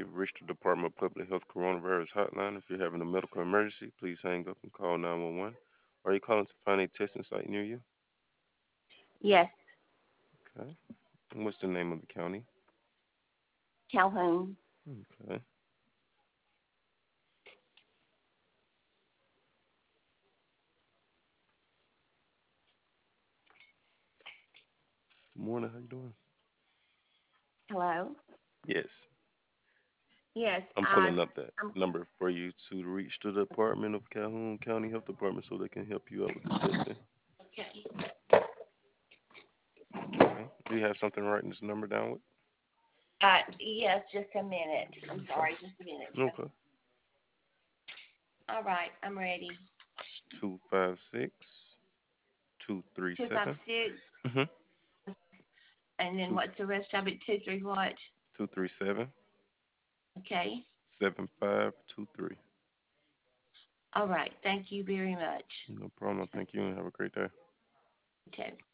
You've reached the Department of Public Health Coronavirus Hotline. If you're having a medical emergency, please hang up and call 911. Are you calling to find a testing site near you? Yes, Okay. And what's the name of the county? Calhoun. Okay. Morning, how you doing? Hello. Yes. Yes, I'm pulling up that I'm number for you to reach the Department of Calhoun County Health Department so they can help you out with the testing. okay. Okay. Do you have something writing this number down with? Yes, just a minute. I'm Okay. sorry, just a minute. Okay. All right, I'm ready. 256 237. Two five six, Mhm. and then Two what's the rest of it? Two three what? 237 Okay. 7523. All right. Thank you very much. No problem. Thank you and have a great day. Okay.